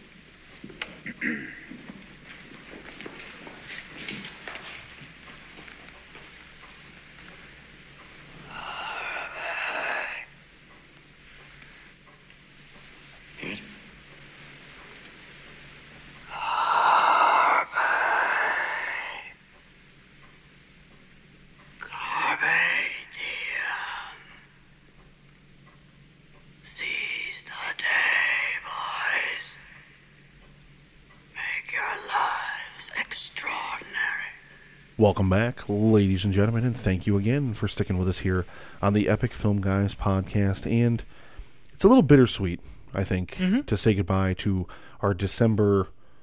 Hear it? Welcome back, ladies and gentlemen, and thank you again for sticking with us here on the Epic Film Guys podcast. And it's a little bittersweet, I think, Mhm. to say goodbye to our December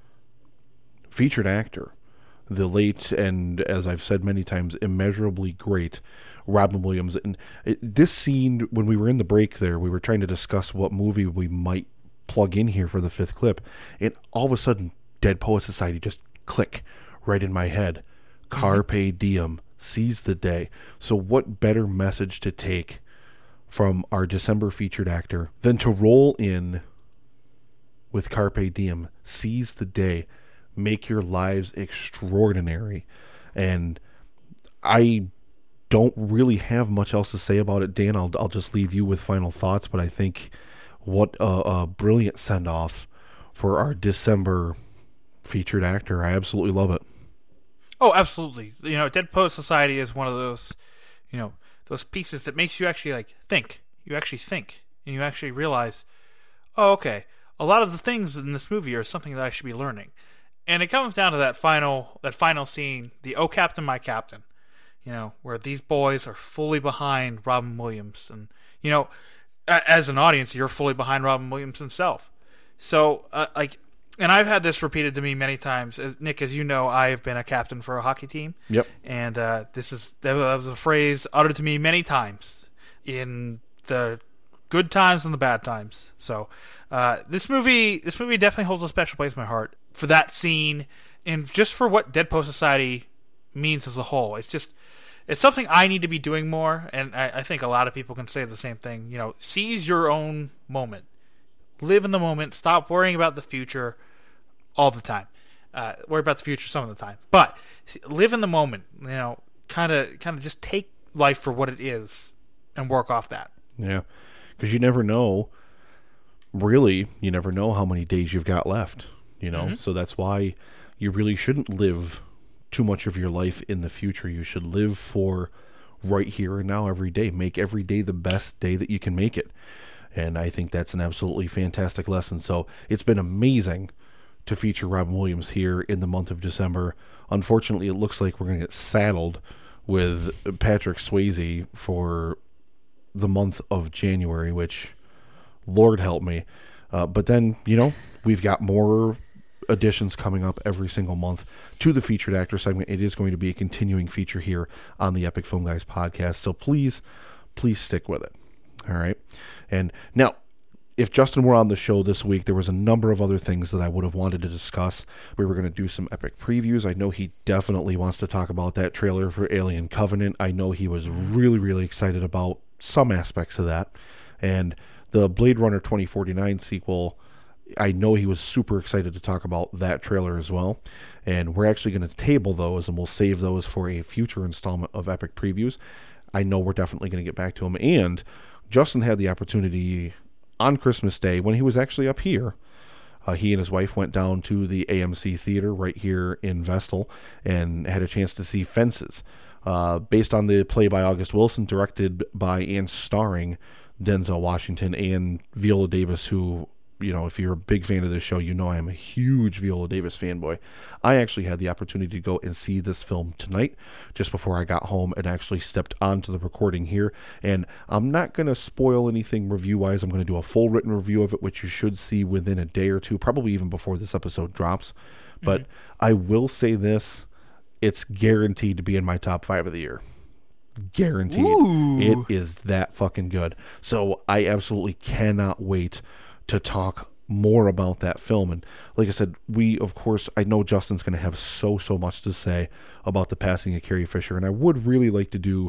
featured actor, the late and, as I've said many times, immeasurably great Robin Williams. And it, this scene, when we were in the break there, we were trying to discuss what movie we might plug in here for the fifth clip, and all of a sudden, Dead Poet Society just click right in my head. Carpe diem, seize the day. So what better message to take from our December featured actor than to roll in with Carpe diem, seize the day, make your lives extraordinary. And I don't really have much else to say about it. Dan, I'll, I'll just leave you with final thoughts, but I think what a, a brilliant send-off for our December featured actor. I absolutely love it. Oh, absolutely. You know, Dead Poet Society is one of those, you know, those pieces that makes you actually, like, think. You actually think. And you actually realize, oh, okay, a lot of the things in this movie are something that I should be learning. And it comes down to that final that final scene, the "Oh, Captain, My Captain," you know, where these boys are fully behind Robin Williams. And, you know, as an audience, you're fully behind Robin Williams himself. So, uh, like... And I've had this repeated to me many times. Nick, as you know, I have been a captain for a hockey team. Yep. And uh, this is that was a phrase uttered to me many times in the good times and the bad times. So uh, this movie, this movie definitely holds a special place in my heart for that scene and just for what Dead Poet Society means as a whole. It's just it's something I need to be doing more, and I, I think a lot of people can say the same thing. You know, seize your own moment. Live in the moment. Stop worrying about the future all the time. Uh, worry about the future some of the time. But live in the moment. You know, kind of kind of just take life for what it is and work off that. Yeah. Because you never know, really, you never know how many days you've got left. You know, Mm-hmm. so that's why you really shouldn't live too much of your life in the future. You should live for right here and now every day. Make every day the best day that you can make it. And I think that's an absolutely fantastic lesson. So it's been amazing to feature Robin Williams here in the month of December. Unfortunately, it looks like we're going to get saddled with Patrick Swayze for the month of January, which, Lord help me. Uh, but then, you know, we've got more additions coming up every single month to the featured actor segment. It is going to be a continuing feature here on the Epic Film Guys podcast. So please, please stick with it. All right. And now, if Justin were on the show this week, there was a number of other things that I would have wanted to discuss. We were going to do some epic previews. I know he definitely wants to talk about that trailer for Alien Covenant. I know he was really, really excited about some aspects of that. And the Blade Runner twenty forty-nine sequel, I know he was super excited to talk about that trailer as well. And we're actually going to table those, and we'll save those for a future installment of epic previews. I know we're definitely going to get back to him. And Justin had the opportunity on Christmas Day when he was actually up here. Uh, he and his wife went down to the A M C Theater right here in Vestal and had a chance to see Fences, uh, based on the play by August Wilson, directed by and starring Denzel Washington and Viola Davis, who, you know, if you're a big fan of this show, you know I am a huge Viola Davis fanboy. I actually had the opportunity to go and see this film tonight, just before I got home and actually stepped onto the recording here. And I'm not going to spoil anything review-wise. I'm going to do a full written review of it, which you should see within a day or two, probably even before this episode drops. But mm-hmm. I will say this, it's guaranteed to be in my top five of the year. Guaranteed. Ooh. It is that fucking good. So I absolutely cannot wait to talk more about that film. And like I said, we, of course, I know Justin's going to have so, so much to say about the passing of Carrie Fisher, and I would really like to do,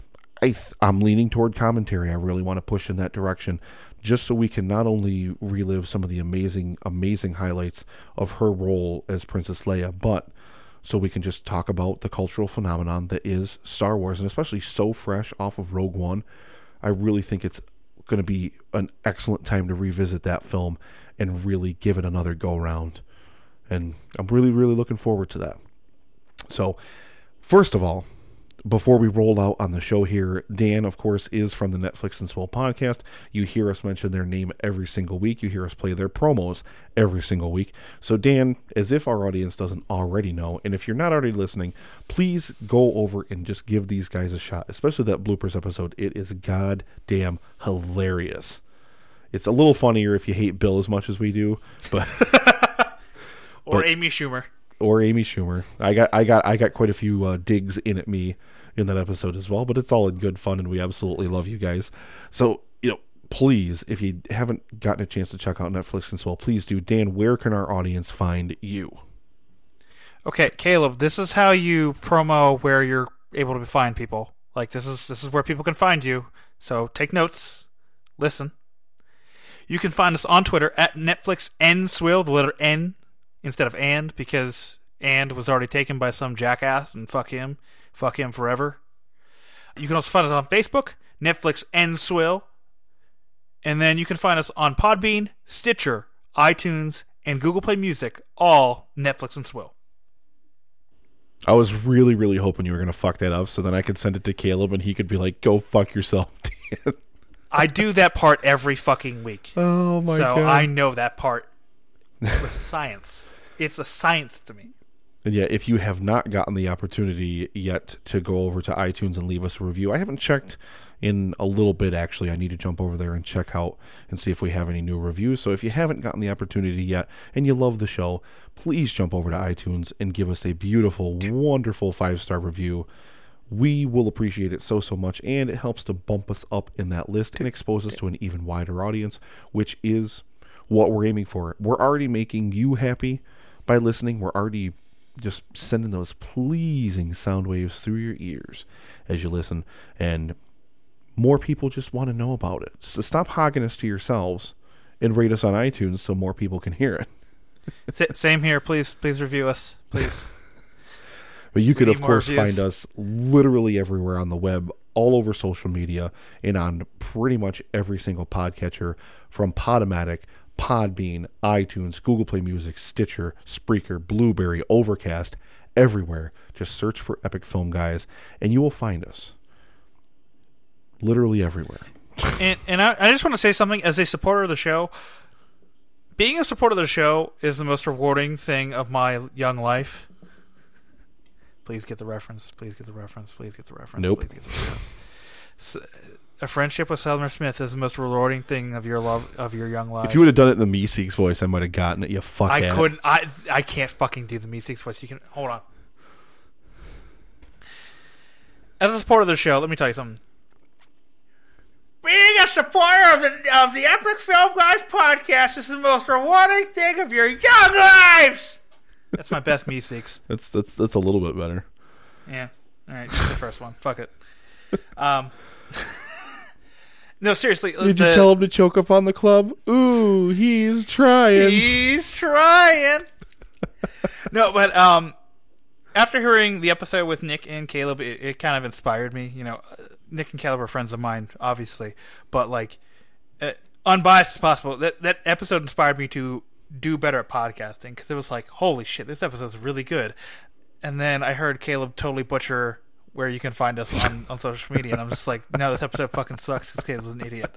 I th- I'm leaning toward commentary. I really want to push in that direction, just so we can not only relive some of the amazing, amazing highlights of her role as Princess Leia, but so we can just talk about the cultural phenomenon that is Star Wars, and especially so fresh off of Rogue One. I really think it's going to be an excellent time to revisit that film and really give it another go round. And I'm really, really looking forward to that. So, first of all, before we roll out on the show here, Dan, of course, is from the Netflix and Swell podcast. You hear us mention their name every single week. You hear us play their promos every single week. So, Dan, as if our audience doesn't already know, and if you're not already listening, please go over and just give these guys a shot, especially that bloopers episode. It is goddamn hilarious. It's a little funnier if you hate Bill as much as we do, but or but, Amy Schumer. Or Amy Schumer. I got I got I got quite a few uh, digs in at me in that episode as well, but it's all in good fun and we absolutely love you guys. So, you know, please, if you haven't gotten a chance to check out Netflix and Swell, please do. Dan, where can our audience find you? Okay, Caleb, this is how you promo where you're able to find people. Like this is this is where people can find you. So take notes, listen. You can find us on Twitter at Netflix and Swill, the letter N instead of and, because and was already taken by some jackass, and fuck him. Fuck him forever. You can also find us on Facebook, Netflix and Swill. And then you can find us on Podbean, Stitcher, iTunes, and Google Play Music, all Netflix and Swill. I was really, really hoping you were going to fuck that up so then I could send it to Caleb and he could be like, go fuck yourself, Dan. I do that part every fucking week. Oh, my so God. So I know that part. It's science. It's a science to me. And yeah, if you have not gotten the opportunity yet to go over to iTunes and leave us a review, I haven't checked in a little bit, actually. I need to jump over there and check out and see if we have any new reviews. So if you haven't gotten the opportunity yet and you love the show, please jump over to iTunes and give us a beautiful, wonderful five-star review. We will appreciate it so, so much, and it helps to bump us up in that list and expose us to an even wider audience, which is what we're aiming for. We're already making you happy by listening. We're already just sending those pleasing sound waves through your ears as you listen, and more people just want to know about it. So stop hogging us to yourselves and rate us on iTunes so more people can hear it. Same here. Please, please review us, please. But you could, We of need more course, reviews. find us literally everywhere on the web, all over social media, and on pretty much every single podcatcher, from Podomatic, Podbean, iTunes, Google Play Music, Stitcher, Spreaker, Blueberry, Overcast, everywhere. Just search for Epic Film Guys, and you will find us. Literally everywhere. and and I, I just want to say something as a supporter of the show. Being a supporter of the show is the most rewarding thing of my young life. Please get the reference. Please get the reference. Please get the reference. Nope. Please get the reference. So, a friendship with Summer Smith is the most rewarding thing of your love of your young life. If you would have done it in the Meeseeks voice, I might have gotten it. You fuckhead. I couldn't. I I can't fucking do the Meeseeks voice. You can hold on. As a supporter of the show, let me tell you something. Being a supporter of the of the Epic Film Guys podcast is the most rewarding thing of your young lives. That's my best Meeseeks. That's that's that's a little bit better. Yeah. All right. Just the first one. Fuck it. Um. No, seriously. Did the, you tell him to choke up on the club? Ooh, he's trying. He's trying. No, but um, after hearing the episode with Nick and Caleb, it, it kind of inspired me. You know, Nick and Caleb are friends of mine, obviously, but like, uh, unbiased as possible. That that episode inspired me to do better at podcasting because it was like, holy shit, this episode's really good. And then I heard Caleb totally butcher where you can find us on, on social media, and I'm just like, no, this episode fucking sucks because Caleb's an idiot.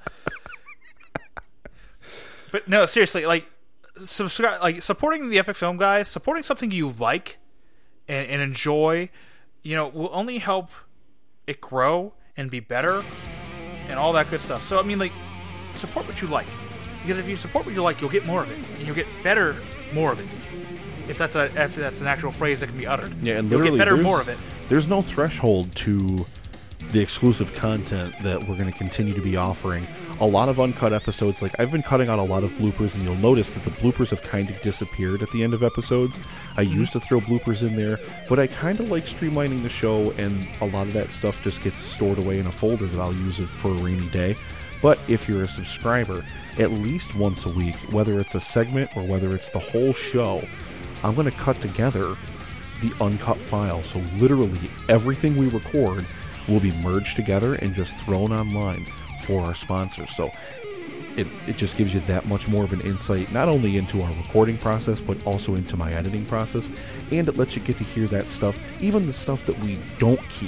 But no, seriously, like, subscribe, like supporting the Epic Film Guys, supporting something you like and, and enjoy, you know, will only help it grow and be better and all that good stuff. So I mean, like, support what you like, because if you support what you like, you'll get more of it, and you'll get better more of it. If that's a if that's an actual phrase that can be uttered, Yeah, and you'll literally, get better there's- more of it. There's no threshold to the exclusive content that we're going to continue to be offering. A lot of uncut episodes, like I've been cutting out a lot of bloopers, and you'll notice that the bloopers have kind of disappeared at the end of episodes. I used to throw bloopers in there, but I kind of like streamlining the show, and a lot of that stuff just gets stored away in a folder that I'll use it for a rainy day. But if you're a subscriber, at least once a week, whether it's a segment or whether it's the whole show, I'm going to cut together the uncut file. So literally everything we record will be merged together and just thrown online for our sponsors. So it, it just gives you that much more of an insight, not only into our recording process, but also into my editing process. And it lets you get to hear that stuff, even the stuff that we don't keep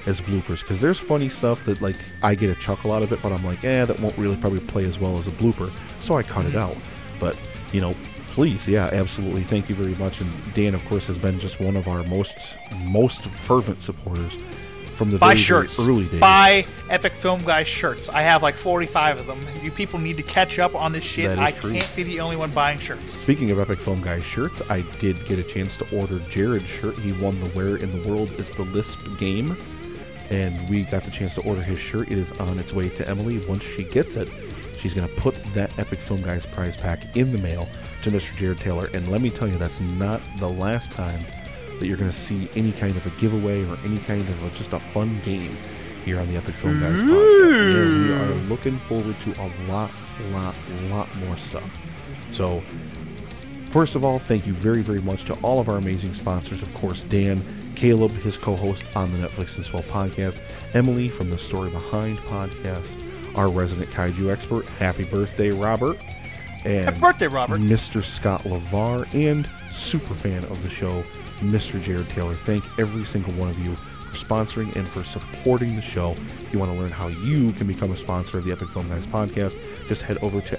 as bloopers, because there's funny stuff that like I get a chuckle out of it, but I'm like, eh, that won't really probably play as well as a blooper, so I cut Mm-hmm. it out. But you know, please, yeah, absolutely, thank you very much. And Dan, of course, has been just one of our most most fervent supporters from the Buy very, shirts. very early days. Buy Epic Film Guys shirts. I have like forty-five of them. You people need to catch up on this shit. That is I true. can't be the only one buying shirts. Speaking of Epic Film Guys shirts, I did get a chance to order Jared's shirt. He won the Where in the World is the Lisp game, and we got the chance to order his shirt. It is on its way to Emily. Once she gets it, she's going to put that Epic Film Guys prize pack in the mail to Mister Jared Taylor. And let me tell you, that's not the last time that you're going to see any kind of a giveaway or any kind of a, just a fun game here on the Epic Film Guys podcast. Yeah, we are looking forward to a lot, lot, lot more stuff. So, first of all, thank you very, very much to all of our amazing sponsors. Of course, Dan, Caleb, his co-host on the Netflix and Swell podcast, Emily from the Story Behind podcast, our resident kaiju expert, happy birthday, Robert, and Happy birthday, Robert. Mister Scott LeVar, and super fan of the show, Mister Jared Taylor. Thank every single one of you for sponsoring and for supporting the show. If you want to learn how you can become a sponsor of the Epic Film Guys podcast, just head over to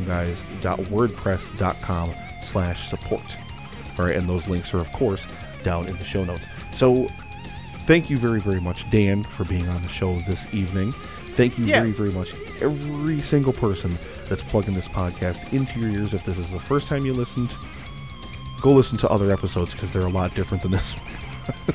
epicfilmguys.wordpress.com slash support. All right, and those links are, of course, down in the show notes. So, thank you very, very much, Dan, for being on the show this evening. Thank you Yeah. very, very much, every single person that's plugging this podcast into your ears. If this is the first time you listened, go listen to other episodes because they're a lot different than this one.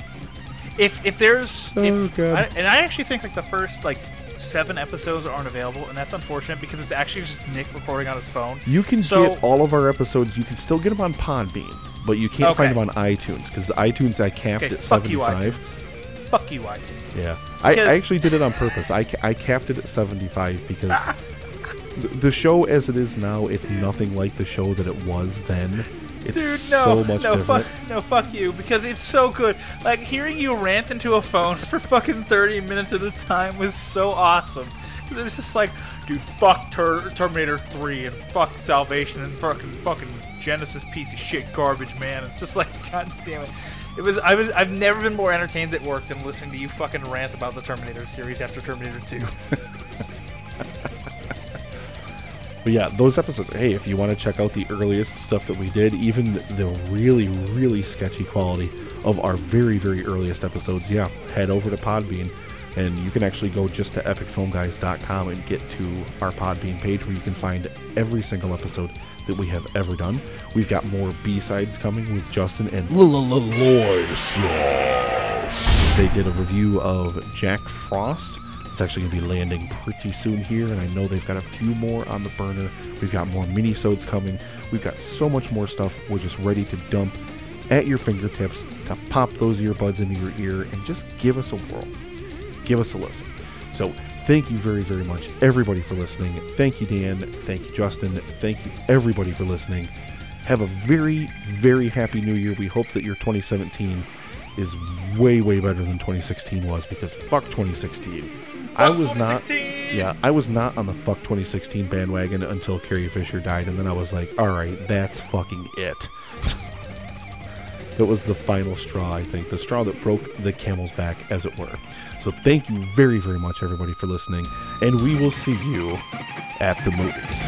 If if there's Oh, if, God. I, and I actually think like the first like seven episodes aren't available, and that's unfortunate because it's actually just Nick recording on his phone. You can so, get all of our episodes. You can still get them on Podbean, but you can't find Okay. them on iTunes because iTunes I capped Okay, at fuck you, seventy-five. iTunes. Fuck you, iTunes. Yeah, I, Because- I actually did it on purpose. I, ca- I capped it at seventy-five because th- the show as it is now, it's nothing like the show that it was then. It's Dude, no, so much no, different. fuck, no, fuck you, because it's so good. Like hearing you rant into a phone for fucking thirty minutes at a time was so awesome. It's just like, dude, fuck Ter- Terminator three and fuck Salvation and fucking fucking Genesis piece of shit garbage, man. It's just like, god damn it. It was I was I've never been more entertained at work than listening to you fucking rant about the Terminator series after Terminator two. But yeah, those episodes, hey, if you want to check out the earliest stuff that we did, even the really, really sketchy quality of our very, very earliest episodes, yeah, head over to Podbean, and you can actually go just to epic film guys dot com and get to our Podbean page where you can find every single episode that we have ever done. We've got more B-sides coming with Justin and Lois. They did a review of Jack Frost. It's actually going to be landing pretty soon here, and I know they've got a few more on the burner. We've got more mini-sodes coming. We've got so much more stuff. We're just ready to dump at your fingertips to pop those earbuds into your ear and just give us a whirl. Give us a listen. So thank you very, very much, everybody, for listening. Thank you, Dan. Thank you, Justin. Thank you, everybody, for listening. Have a very, very happy new year. We hope that your twenty seventeen is way, way better than twenty sixteen was, because fuck twenty sixteen. I was not, yeah, I was not on the fuck twenty sixteen bandwagon until Carrie Fisher died, and then I was like, all right, that's fucking it. It was the final straw, I think, the straw that broke the camel's back, as it were. So thank you very, very much, everybody, for listening, and we will see you at the movies.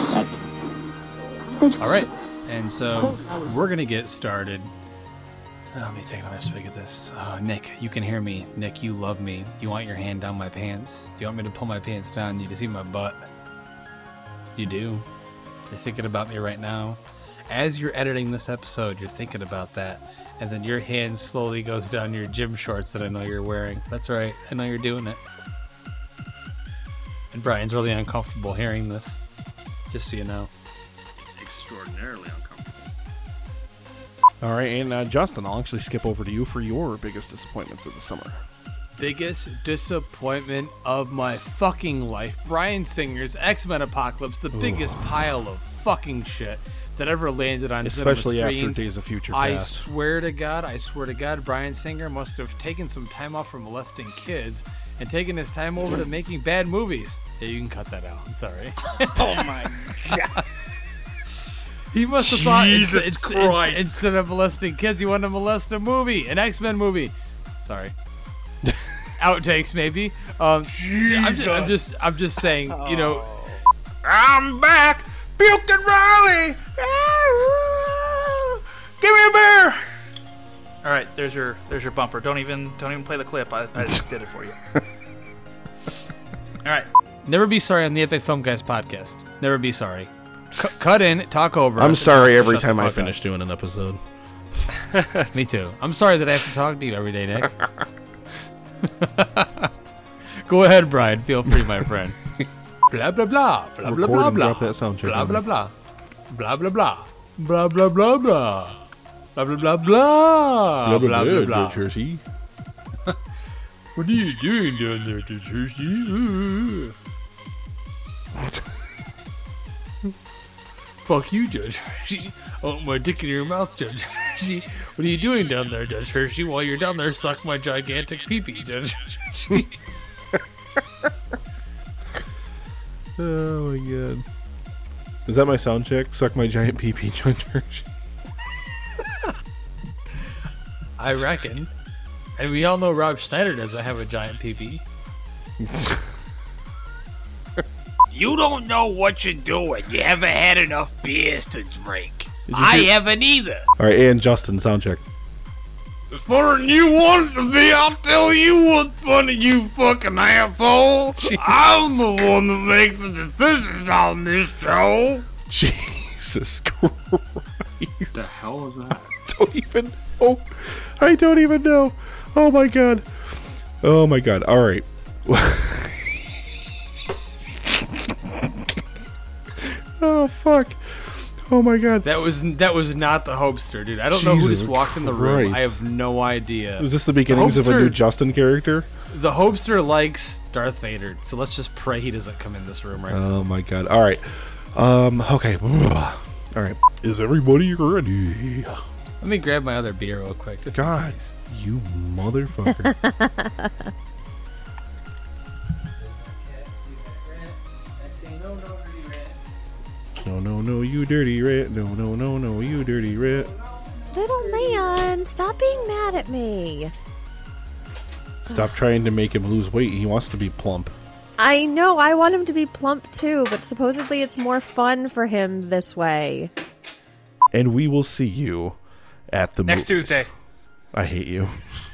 All right, and so we're gonna get started. Let me take another swig of this. Uh, Nick, you can hear me. Nick, you love me. You want your hand down my pants. You want me to pull my pants down you to see my butt. You do. You're thinking about me right now. As you're editing this episode, you're thinking about that. And then your hand slowly goes down your gym shorts that I know you're wearing. That's right. I know you're doing it. And Brian's really uncomfortable hearing this. Just so you know. Extraordinarily uncomfortable. All right, and uh, Justin, I'll actually skip over to you for your biggest disappointments of the summer. Biggest disappointment of my fucking life. Bryan Singer's X-Men Apocalypse, the Ooh. biggest pile of fucking shit that ever landed on Especially cinema after screens. Days of Future I Past. swear to God, I swear to God, Bryan Singer must have taken some time off from molesting kids and taken his time over to making bad movies. Yeah, you can cut that out. I'm sorry. Oh my God. He must have thought ins- Jesus ins- Christ. ins- instead of molesting kids, he wanted to molest a movie, an X-Men movie. Sorry. Outtakes maybe. Um, I'm, just, I'm just, I'm just saying. You know, I'm back! Buke and Riley! Give me a beer! All right, there's your there's your bumper. Don't even don't even play the clip. I, I just did it for you. All right. never be sorry on the Epic Film Guys podcast. Never be sorry. C- cut in, talk over. I'm us, and sorry tell us to every shut the time I fuck finish up. doing an episode. Me too. I'm sorry that I have to talk to you every day, Nick. Go ahead, Brian. Feel free, my friend. Blah blah blah. Blah blah Record blah and blah. drop that sound check Blah on blah me. blah. Blah blah blah. Blah blah blah blah. Blah blah blah blah. Blah blah blah. Jersey. What are you doing down there, Jersey? Fuck you, Judge Hershey. Oh, my dick in your mouth, Judge Hershey. What are you doing down there, Judge Hershey? While you're down there, suck my gigantic pee-pee, Judge Hershey. Oh my god. Is that my sound check? Suck my giant pee pee, Judge Hershey. I reckon. And we all know Rob Schneider doesn't have a giant pee-pee. You don't know what you're doing. You haven't had enough beers to drink. you I do- haven't either. Alright, and Justin, sound check. It's funner than you want it to be. I'll tell you what's funny, you fucking asshole. I'm the one that makes the decisions on this show. Jesus Christ. The hell is that? Don't even know. I don't even know. Oh my god. Oh my god. Alright. Oh fuck. Oh my god. That was that was not the Hopester, dude. I don't know who Jesus just walked in the room. Christ. I have no idea. Is this the beginnings of a new Hopester- Justin character? The Hopester likes Darth Vader, so let's just pray he doesn't come in this room right now. Oh my god. Alright. Um, okay. Alright. Is everybody ready? Let me grab my other beer real quick. Just God, you motherfucker. No, no, no, you dirty rat. No, no, no, no, you dirty rat. Little man, stop being mad at me. Stop trying to make him lose weight. He wants to be plump. I know, I want him to be plump too, but supposedly it's more fun for him this way. And we will see you at the Next movies. Tuesday. I hate you.